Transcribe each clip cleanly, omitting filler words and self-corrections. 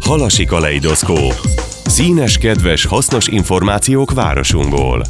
Halasi kaleidoszkóp. Színes, kedves, hasznos információk városunkból.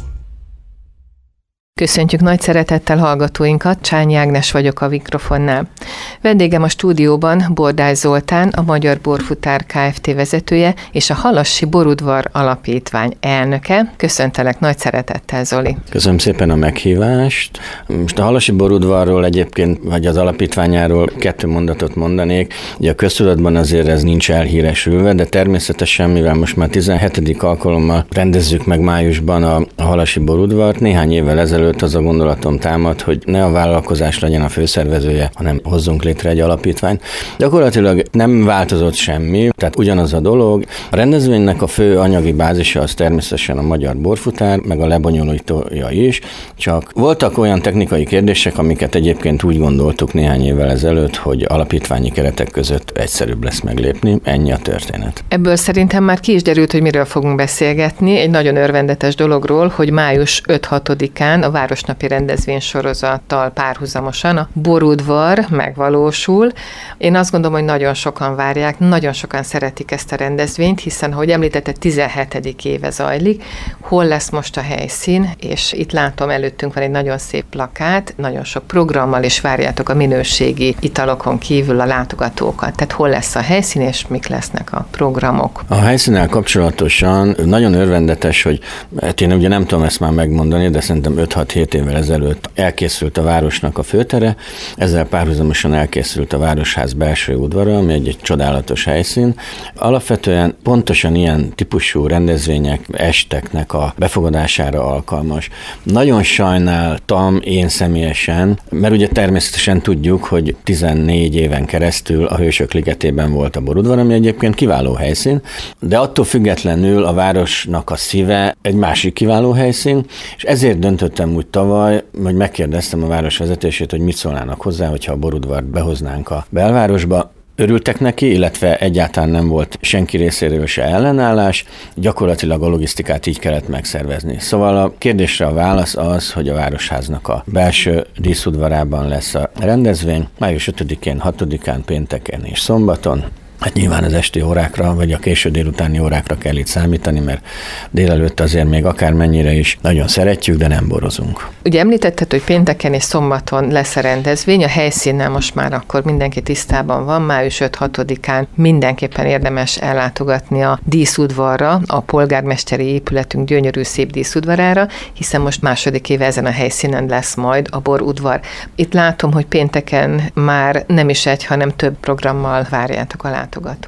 Köszöntjük nagy szeretettel hallgatóinkat, Csányi Ágnes vagyok a mikrofonnál. Vendégem a stúdióban Bordály Zoltán, a Magyar Borfutár Kft. Vezetője és a Halassi Borudvar Alapítvány elnöke. Köszöntelek nagy szeretettel, Zoli. Köszönöm szépen a meghívást. Most a Halassi Borudvarról egyébként, vagy az alapítványáról 2 mondatot mondanék. Ugye a köztudatban azért ez nincs elhíresülve, de természetesen, mivel most már 17. alkalommal rendezzük meg májusban a Halassi Borudvart, néhány évvel ezelőtt az a gondolatom támad, hogy ne a vállalkozás legyen a főszervezője, hanem hozzunk létre egy alapítványt. Gyakorlatilag nem változott semmi, tehát ugyanaz a dolog. A rendezvénynek a fő anyagi bázisa az természetesen a Magyar Borfutár, meg a lebonyolítója is, csak voltak olyan technikai kérdések, amiket egyébként úgy gondoltuk néhány évvel ezelőtt, hogy alapítványi keretek között egyszerűbb lesz meglépni, ennyi a történet. Ebből szerintem már ki is derült, hogy miről fogunk beszélgetni, egy nagyon örvendetes dologról, hogy május 5-6-án a Városnapi rendezvénysorozattal párhuzamosan a Borudvar megvalósul. Én azt gondolom, hogy nagyon sokan várják, nagyon sokan szeretik ezt a rendezvényt, hiszen, ahogy említetted, 17. éve zajlik. Hol lesz most a helyszín? És itt látom, előttünk van egy nagyon szép plakát, nagyon sok programmal, és várjátok a minőségi italokon kívül a látogatókat. Tehát hol lesz a helyszín, és mik lesznek a programok? A helyszínnel kapcsolatosan nagyon örvendetes, hogy hát én ugye nem tudom ezt már megmondani, de szerintem 5-6-7 évvel ezelőtt elkészült a városnak a főtere, ezzel párhuzamosan elkészült a Városház belső udvara, ami egy csodálatos helyszín. Alapvetően pontosan ilyen típusú rendezvények, esteknek a befogadására alkalmas. Nagyon sajnáltam én személyesen, mert ugye természetesen tudjuk, hogy 14 éven keresztül a Hősök ligetében volt a Borudvar, ami egyébként kiváló helyszín, de attól függetlenül a városnak a szíve egy másik kiváló helyszín, és ezért döntöttem úgy tavaly, hogy megkérdeztem a város vezetését, hogy mit szólnának hozzá, hogyha a Borudvart behoznánk a belvárosba. Örültek neki, illetve egyáltalán nem volt senki részéről se ellenállás, gyakorlatilag a logisztikát így kellett megszervezni. Szóval a kérdésre a válasz az, hogy a Városháznak a belső díszudvarában lesz a rendezvény, május 5-én, 6-án, pénteken és szombaton. Hát nyilván az esti órákra, vagy a késő délutáni órákra kell itt számítani, mert délelőtt azért még akármennyire is nagyon szeretjük, de nem borozunk. Ugye említetted, hogy pénteken és szombaton lesz a rendezvény, a helyszínnel most már akkor mindenki tisztában van, május 5-6-án mindenképpen érdemes ellátogatni a díszudvarra, a polgármesteri épületünk gyönyörű szép díszudvarára, hiszen most második éve ezen a helyszínen lesz majd a borudvar. Itt látom, hogy pénteken már nem is egy, hanem több programmal várjátok a látogatókat.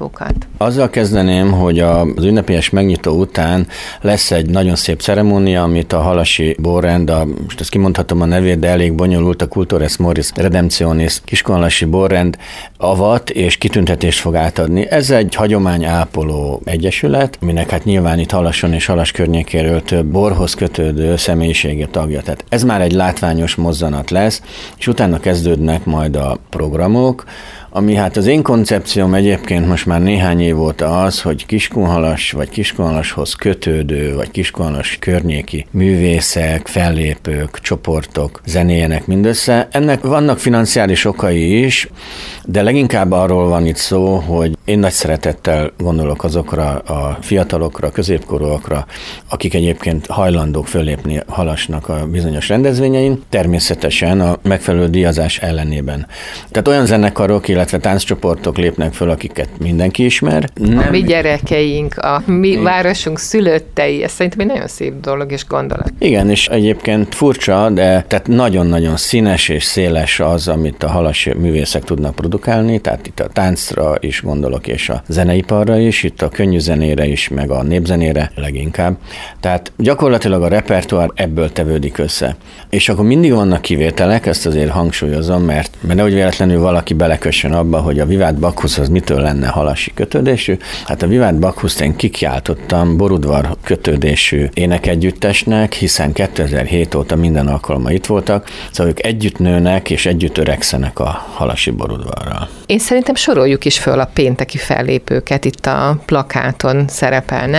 Azzal kezdeném, hogy az ünnepélyes megnyitó után lesz egy nagyon szép ceremónia, amit a Halassi Borrend, most ezt kimondhatom a nevét, de elég bonyolult, a Cultores Moris Redemptionis Kiskunhalassi Borrend avat és kitüntetést fog átadni. Ez egy hagyományápoló egyesület, aminek hát nyilván itt Halasson és Halas környékéről több borhoz kötődő személyisége tagja. Tehát ez már egy látványos mozzanat lesz, és utána kezdődnek majd a programok, ami hát az én koncepcióm egyébként most már néhány év óta az, hogy Kiskunhalas vagy Kiskunhalashoz kötődő, vagy Kiskunhalas környéki művészek, fellépők, csoportok zenéjenek mindössze. Ennek vannak financiális okai is, de leginkább arról van itt szó, hogy én nagy szeretettel gondolok azokra a fiatalokra, középkorúakra, akik egyébként hajlandók föllépni Halasnak a bizonyos rendezvényein, természetesen a megfelelő díjazás ellenében. Tehát olyan zenekarok, illetve tánccsoportok lépnek föl, akiket mindenki ismer. A mi gyerekeink, a mi városunk szülöttei, ez szerintem egy nagyon szép dolog és gondolat. Igen, és egyébként furcsa, de tehát nagyon-nagyon színes és széles az, amit a halassi művészek tudnak produkálni, tehát itt a táncra is gondolok, és a zeneiparra is, itt a könnyű zenére is, meg a népzenére leginkább. Tehát gyakorlatilag a repertoár ebből tevődik össze. És akkor mindig vannak kivételek, ezt azért hangsúlyozom, mert nehogy véletlenül valaki belekössön abba, hogy a Vivat Bacchus az mitől lenne halassi kötődésű. Hát a Vivat Bacchust én kikiáltottam Borudvar kötődésű énekegyüttesnek, hiszen 2007 óta minden alkalommal itt voltak, szóval ők együtt nőnek és együtt öregszenek a Halassi Borudvarral. Én szerintem soroljuk is föl a pénteki fellépőket, itt a plakáton szerepelnek.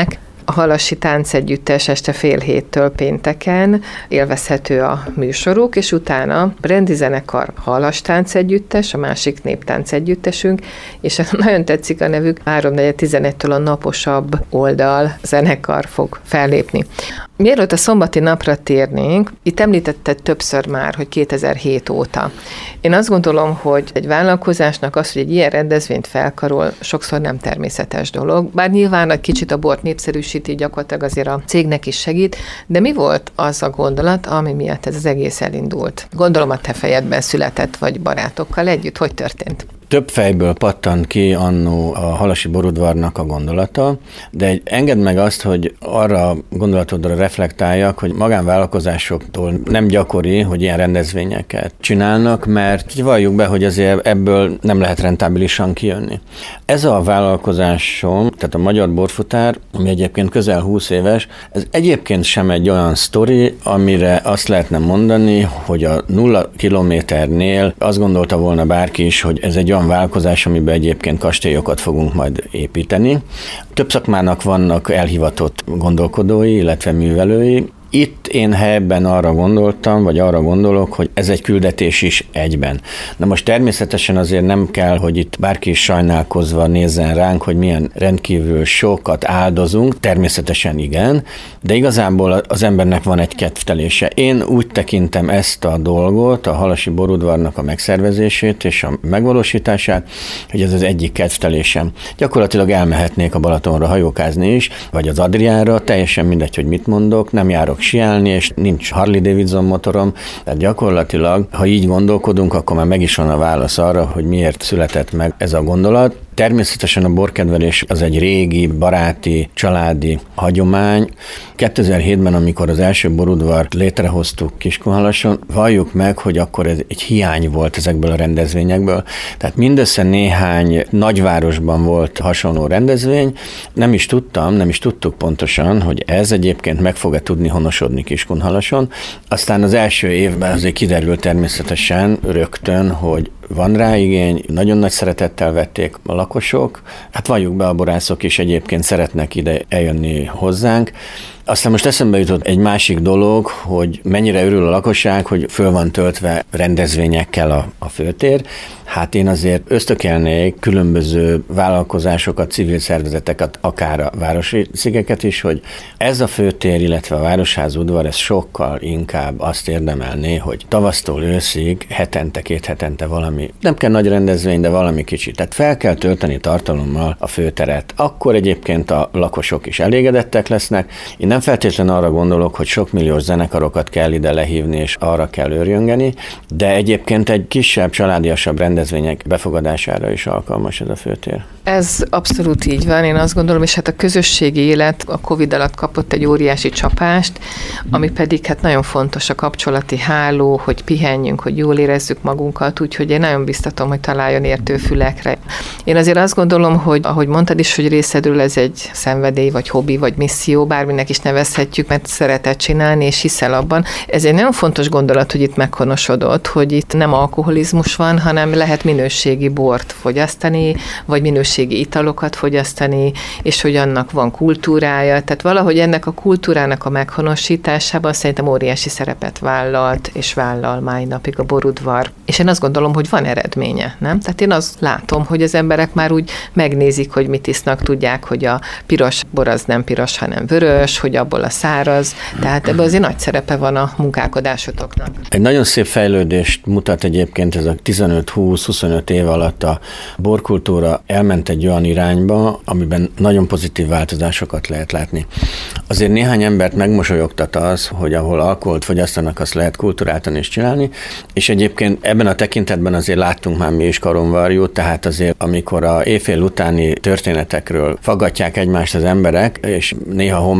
a Halasi Táncegyüttes este 6:30 pénteken élvezhető a műsoruk, és utána Brendi zenekar, Halas Táncegyüttes, a másik néptáncegyüttesünk, és nagyon tetszik a nevük, 3:11-től a Naposabb Oldal zenekar fog fellépni. Mielőtt a szombati napra térnénk, itt említetted többször már, hogy 2007 óta. Én azt gondolom, hogy egy vállalkozásnak az, hogy egy ilyen rendezvényt felkarol, sokszor nem természetes dolog, bár nyilván egy kicsit a bort népszerűsíti, gyakorlatilag azért a cégnek is segít, de mi volt az a gondolat, ami miatt ez az egész elindult? Gondolom a te fejedben született, vagy barátokkal együtt, hogy történt? Több fejből pattant ki annó a Halasi Borudvarnak a gondolata, de engedd meg azt, hogy arra a gondolatodra reflektáljak, hogy magánvállalkozásoktól nem gyakori, hogy ilyen rendezvényeket csinálnak, mert valljuk be, hogy azért ebből nem lehet rentábilisan kijönni. Ez a vállalkozásom, tehát a Magyar Borfutár, ami egyébként közel 20 éves, ez egyébként sem egy olyan sztori, amire azt lehetne mondani, hogy a 0 kilométernél azt gondolta volna bárki is, hogy ez egy olyan vállalkozás, amiben egyébként kastélyokat fogunk majd építeni. Több szakmának vannak elhivatott gondolkodói, illetve művelői. Itt én helyben arra gondoltam, vagy arra gondolok, hogy ez egy küldetés is egyben. Na most természetesen azért nem kell, hogy itt bárki is sajnálkozva nézzen ránk, hogy milyen rendkívül sokat áldozunk, természetesen igen, de igazából az embernek van egy kedvtelése. Én úgy tekintem ezt a dolgot, a Halasi Borudvarnak a megszervezését és a megvalósítását, hogy ez az egyik kedvtelésem. Gyakorlatilag elmehetnék a Balatonra hajókázni is, vagy az Adriára, teljesen mindegy, hogy mit mondok, nem járok siálni, és nincs Harley Davidson motorom, tehát gyakorlatilag, ha így gondolkodunk, akkor már meg is van a válasz arra, hogy miért született meg ez a gondolat. Természetesen a borkedvelés az egy régi, baráti, családi hagyomány. 2007-ben, amikor az első borudvart létrehoztuk Kiskunhalason, valljuk meg, hogy akkor ez egy hiány volt ezekből a rendezvényekből. Tehát mindössze néhány nagyvárosban volt hasonló rendezvény. Nem is tudtuk pontosan, hogy ez egyébként meg fog-e tudni honosodni Kiskunhalason. Aztán az első évben azért kiderült természetesen rögtön, hogy van rá igény, nagyon nagy szeretettel vették a lakosok. Hát valljuk be, a borászok is egyébként szeretnek ide eljönni hozzánk. Aztán most eszembe jutott egy másik dolog, hogy mennyire örül a lakosság, hogy föl van töltve rendezvényekkel a főtér. Hát én azért ösztökélnék különböző vállalkozásokat, civil szervezeteket, akár a városi szigeket is, hogy ez a főtér, illetve a Városház udvar, ez sokkal inkább azt érdemelné, hogy tavasztól őszig, hetente, 2 hetente valami, nem kell nagy rendezvény, de valami kicsit. Tehát fel kell tölteni tartalommal a főteret. Akkor egyébként a lakosok is elégedettek lesznek. Én nem feltétlenül arra gondolok, hogy sok milliós zenekarokat kell ide lehívni, és arra kell őrjöngeni, de egyébként egy kisebb, családiasabb rendezvények befogadására is alkalmas ez a főtér. Ez abszolút így van, én azt gondolom, és hát a közösségi élet a Covid alatt kapott egy óriási csapást, ami pedig hát nagyon fontos a kapcsolati háló, hogy pihenjünk, hogy jól érezzük magunkat, úgyhogy én nagyon biztatom, hogy találjon értő fülekre. Én azért azt gondolom, hogy ahogy mondtad is, hogy részedről ez egy szenvedély, vagy hobbi, vagy misszió, bárminek is nevezhetjük, mert szeretett csinálni, és hiszel abban. Ez egy nagyon fontos gondolat, hogy itt meghonosodott, hogy itt nem alkoholizmus van, hanem lehet minőségi bort fogyasztani, vagy minőségi italokat fogyasztani, és hogy annak van kultúrája. Tehát valahogy ennek a kultúrának a meghonosításában szerintem óriási szerepet vállalt, és vállal mai napig a borudvar. És én azt gondolom, hogy van eredménye, nem? Tehát én azt látom, hogy az emberek már úgy megnézik, hogy mit isznak, tudják, hogy a piros bor az nem piros, hanem vörös, hogy abból a száraz. Tehát ebben azért nagy szerepe van a munkálkodásotoknak. Egy nagyon szép fejlődést mutat egyébként ez a 15-20-25 év alatt a borkultúra elment egy olyan irányba, amiben nagyon pozitív változásokat lehet látni. Azért néhány embert megmosolyogtat az, hogy ahol alkoholt fogyasztanak, azt lehet kulturáltan is csinálni, és egyébként ebben a tekintetben azért láttunk már mi is karonvarjút, tehát azért amikor a éjfél utáni történetekről faggatják egymást az emberek, és néha homály fedi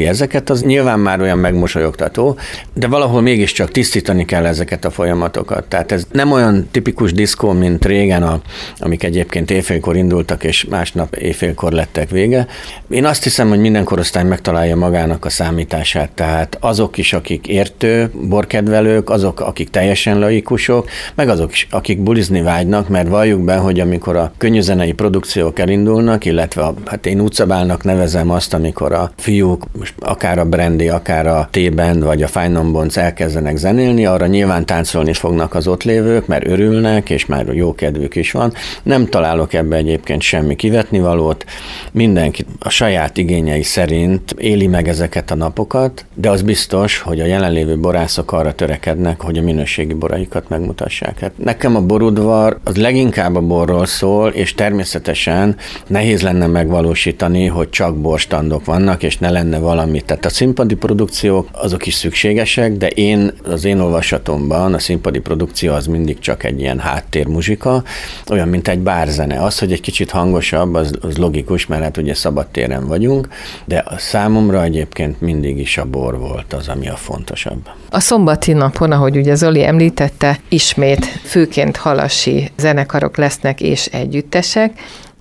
ezeket, az nyilván már olyan megmosolyogtató, de valahol mégiscsak tisztítani kell ezeket a folyamatokat. Tehát ez nem olyan tipikus diszkó, mint régen, amik egyébként éjfélkor indultak, és másnap éjfélkor lettek vége. Én azt hiszem, hogy minden korosztály megtalálja magának a számítását, tehát azok is, akik értő borkedvelők, azok, akik teljesen laikusok, meg azok is, akik bulizni vágynak, mert valljuk be, hogy amikor a könnyűzenei produkciók elindulnak, illetve hát én utcabálnak nevezem azt, amikor a fiúk, most akár a Brandy, akár a T-Band, vagy a Fine Non Bonds elkezdenek zenélni, arra nyilván táncolni fognak az ott lévők, mert örülnek, és már jó kedvük is van. Nem találok ebbe egyébként semmi kivetnivalót. Mindenki a saját igényei szerint éli meg ezeket a napokat, de az biztos, hogy a jelenlévő borászok arra törekednek, hogy a minőségi boraikat megmutassák. Hát nekem a borudvar az leginkább a borról szól, és természetesen nehéz lenne megvalósítani, hogy csak borstandok vannak, és ne lenne valami. Tehát a színpadi produkciók azok is szükségesek, de az én olvasatomban a színpadi produkció az mindig csak egy ilyen háttérmuzsika, olyan, mint egy bárzene. Az, hogy egy kicsit hangosabb, az logikus, mert hát ugye szabadtéren vagyunk, de a számomra egyébként mindig is a bor volt az, ami a fontosabb. A szombati napon, ahogy ugye Zoli említette, ismét főként halasi zenekarok lesznek és együttesek,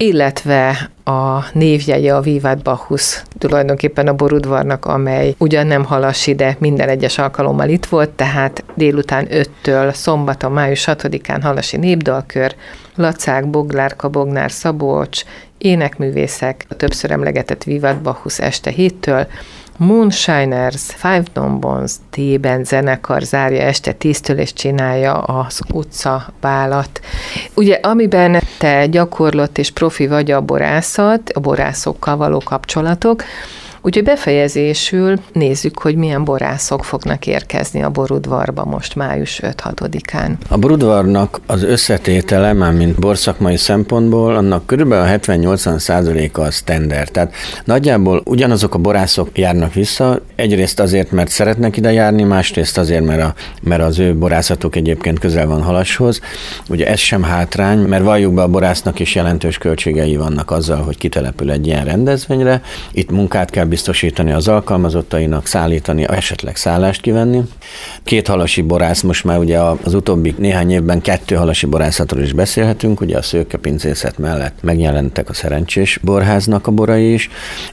illetve a névjegye a Vivat Bacchus tulajdonképpen a borudvarnak, amely ugyan nem halasi, de minden egyes alkalommal itt volt, tehát délután 5-től szombaton, május 6-án halasi népdalkör, Lacák, Boglárka, Bognár, Szabolcs, énekművészek, a többször emlegetett Vivat Bacchus este 7-től, Moonshiners, Five Non Bonds, T-Band zenekar zárja este 10-től és csinálja az utcabálat. Ugye, amiben te gyakorlott és profi vagy a borászat, a borászokkal való kapcsolatok, úgyhogy befejezésül nézzük, hogy milyen borászok fognak érkezni a borudvarba most május 5-6-án. A borudvarnak az összetétele, mármint borszakmai szempontból, annak körülbelül 70-80%-a a standard. Tehát nagyjából ugyanazok a borászok járnak vissza, egyrészt azért, mert szeretnek ide járni, másrészt azért, mert az ő borászatuk egyébként közel van halashoz. Ugye ez sem hátrány, mert valljuk be, a borásznak is jelentős költségei vannak azzal, hogy kitelepül egy ilyen rendezvényre. Itt munkát kell biztosítani az alkalmazottainak, szállítani, esetleg szállást kivenni. 2 halasi borász, most már ugye az utóbbi néhány évben 2 halasi borászatról is beszélhetünk, ugye a szőkepincészet mellett megjelentek a Szerencsés Borháznak a borai is,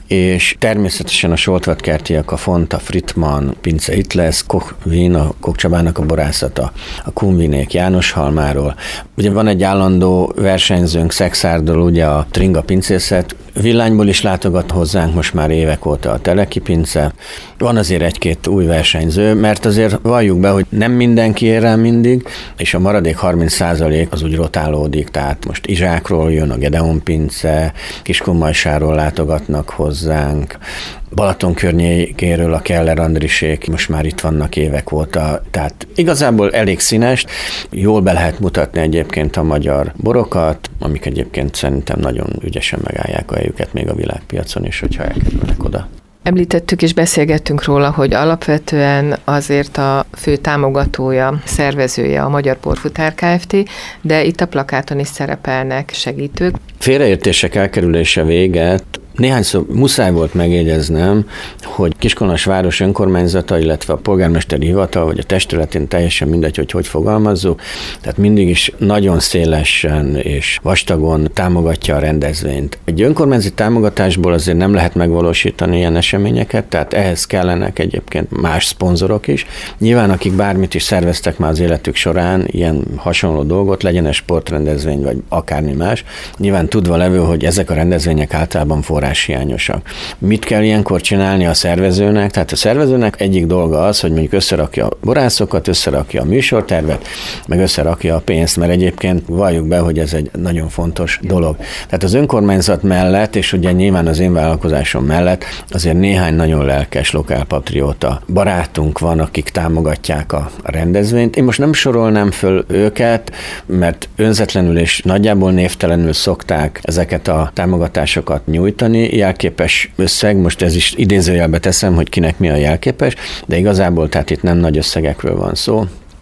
és természetesen a Soltvatkertiek, a Fonta, Fritman pince itt lesz, Koch Wien, a Koch Csabának a borászata, a Kunvinék Jánoshalmáról. Ugye van egy állandó versenyzőnk Szexárdól, ugye a Tringa pincészet, Villányból is látogat hozzánk most már évek óta a Teleki pince. Van azért 1-2 új versenyző, mert azért valljuk be, hogy nem mindenki ér rá mindig, és a maradék 30% az úgy rotálódik, tehát most Izsákról jön a Gedeon pince, Kiskunmajsáról látogatnak hozzánk, Balaton környékéről a Keller Andrisék most már itt vannak évek óta, tehát igazából elég színes, jól be lehet mutatni egyébként a magyar borokat, amik egyébként szerintem nagyon ügyesen megállják a helyüket még a világpiacon is, hogyha elkerülnek oda. Említettük és beszélgettünk róla, hogy alapvetően azért a fő támogatója, szervezője a Magyar Borfutár Kft., de itt a plakáton is szerepelnek segítők. Félreértések elkerülése véget. Néhányszor muszáj volt megjegyeznem, hogy Kiskunhalas önkormányzata, illetve a polgármesteri hivatal, vagy a testületén teljesen mindegy, hogy fogalmazzuk, tehát mindig is nagyon szélesen és vastagon támogatja a rendezvényt. Egy önkormányzati támogatásból azért nem lehet megvalósítani ilyen eseményeket, tehát ehhez kellenek egyébként más szponzorok is. Nyilván, akik bármit is szerveztek már az életük során, ilyen hasonló dolgot, legyen ez sportrendezvény, vagy akármi más, nyilván tudva levő, hogy ezek a rendezvények általában forráshiányosak. Mit kell ilyenkor csinálni a szervezőnek? Tehát a szervezőnek egyik dolga az, hogy mondjuk összerakja a borászokat, összerakja a műsortervet, meg összerakja a pénzt, mert egyébként valljuk be, hogy ez egy nagyon fontos dolog. Tehát az önkormányzat mellett, és ugye nyilván az én vállalkozásom mellett azért néhány nagyon lelkes lokálpatrióta barátunk van, akik támogatják a rendezvényt. Én most nem sorolnám föl őket, mert önzetlenül és nagyjából névtelenül szokták ezeket a támogatásokat nyújtani. Jelképes összeg, most ez is idézőjelbe teszem, hogy kinek mi a jelképes, de igazából tehát itt nem nagy összegekről van szó.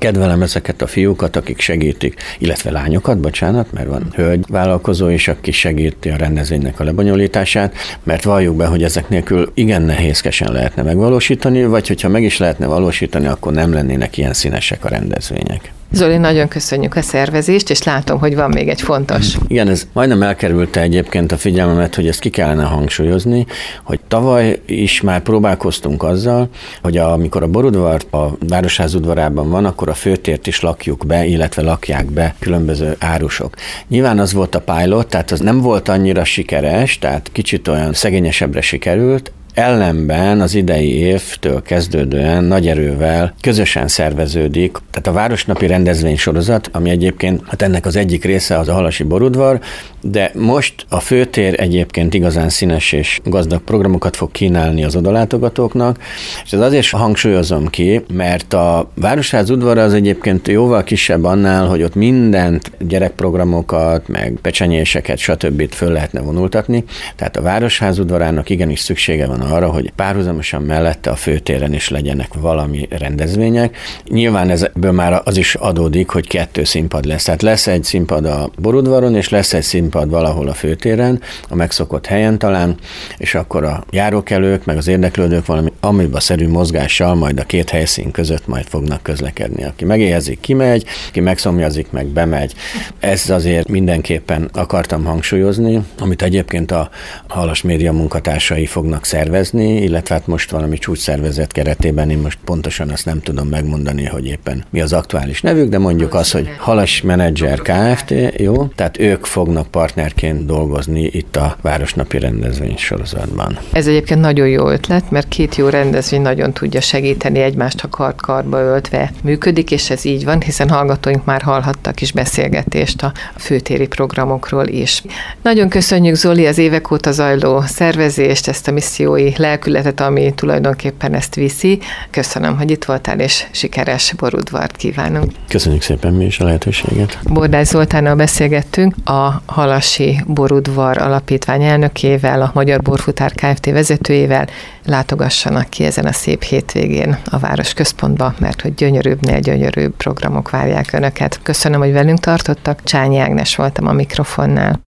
kedvelem ezeket a fiúkat, akik segítik, illetve lányokat, bocsánat, mert van hölgy vállalkozó is, aki segíti a rendezvénynek a lebonyolítását, mert valljuk be, hogy ezek nélkül igen nehézkesen lehetne megvalósítani, vagy hogyha meg is lehetne valósítani, akkor nem lennének ilyen színesek a rendezvények. Zoli, nagyon köszönjük a szervezést, és látom, hogy van még egy fontos. Igen, ez majdnem elkerülte egyébként a figyelmemet, hogy ezt ki kellene hangsúlyozni, hogy tavaly is már próbálkoztunk azzal, hogy amikor a Borudvar a Városház udvarában van, akkor a főtért is lakjuk be, illetve lakják be különböző árusok. Nyilván az volt a pilot, tehát az nem volt annyira sikeres, tehát kicsit olyan szegényesebbre sikerült, ellenben az idei évtől kezdődően nagy erővel közösen szerveződik, tehát a Városnapi rendezvénysorozat, ami egyébként, hát ennek az egyik része az a Halasi Borudvar, de most a főtér egyébként igazán színes és gazdag programokat fog kínálni az odalátogatóknak, és ez azért hangsúlyozom ki, mert a Városház udvara az egyébként jóval kisebb annál, hogy ott mindent, gyerekprogramokat, meg pecsenyéseket, stb. Föl lehetne vonultatni, tehát a Városház udvarának igenis szüksége van arra, hogy párhuzamosan mellette a főtéren is legyenek valami rendezvények. Nyilván ebből már az is adódik, hogy 2 színpad lesz. Tehát lesz egy színpad a Borudvaron, és lesz egy színpad valahol a főtéren, a megszokott helyen talán, és akkor a járókelők, meg az érdeklődők valami amiba-szerű mozgással majd a 2 helyszín között majd fognak közlekedni. Aki megéhezik, kimegy, aki megszomjazik, meg bemegy. Ez azért mindenképpen akartam hangsúlyozni, amit egyébként a Halas Média munkatársai fognak szervezni, illetve hát most valami csúcsszervezet keretében, én most pontosan azt nem tudom megmondani, hogy éppen mi az aktuális nevük, de mondjuk az, hogy Halas Menedzser Kft. Jó, tehát ők fognak partnerként dolgozni itt a Városnapi rendezvénysorozatban. Ez egyébként nagyon jó ötlet, mert 2 jó rendezvény nagyon tudja segíteni egymást, ha kard-kardba öltve működik, és ez így van, hiszen hallgatóink már hallhattak is beszélgetést a főtéri programokról is. Nagyon köszönjük, Zoli, az évek óta zajló szervezést, ezt a missziói lelkületet, ami tulajdonképpen ezt viszi. Köszönöm, hogy itt voltál, és sikeres Borudvart kívánunk. Köszönjük szépen mi is a lehetőséget. Bordály Zoltánnal beszélgettünk, a Halasi Borudvar Alapítvány elnökével, a Magyar Borfutár Kft. Vezetőjével. Látogassanak ki ezen a szép hétvégén a városközpontba, mert hogy gyönyörűbbnél gyönyörűbb programok várják Önöket. Köszönöm, hogy velünk tartottak. Csányi Ágnes voltam a mikrofonnál.